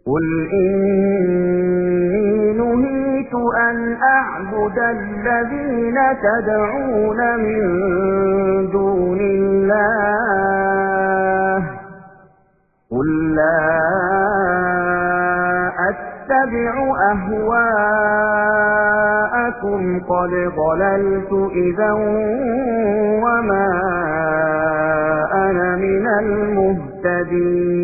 قل إني نهيت أن أعبد الذين تدعون من دون الله قل لا أتبع أهواءكم قد ضللت إذا وما أنا من المهتدين